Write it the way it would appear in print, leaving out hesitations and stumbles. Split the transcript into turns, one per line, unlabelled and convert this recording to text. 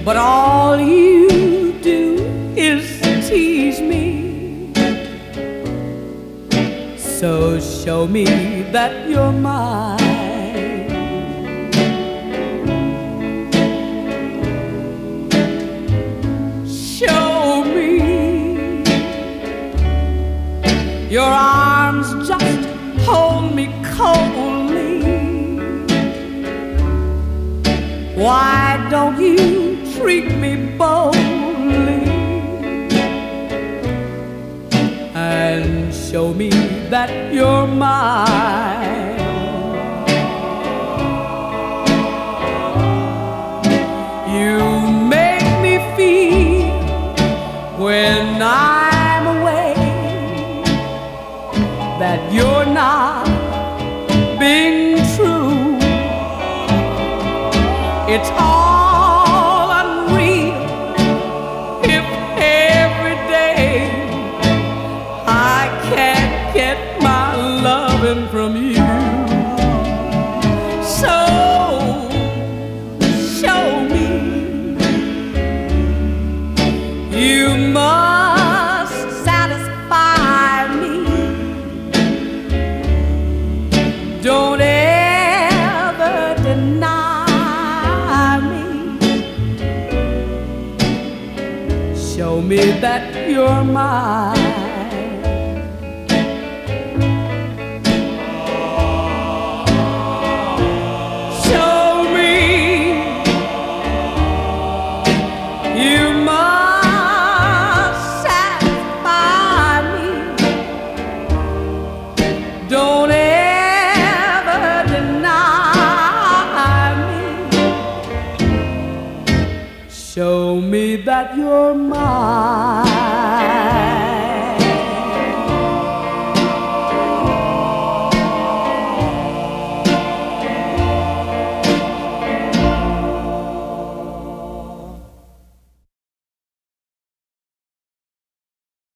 but all you do is tease me. So show me that you're mine. Show me your arms, just hold me coldly. Why don't you treat me boldly and show me that you're mine? You make me feel when I'm away that you're not being true. It's all unreal if every day I can't get my loving from you. So show me you must satisfy me. Don't ever deny me. Show me that you're mine. Show me you must satisfy me. Don't ever deny me. Show me that you're mine.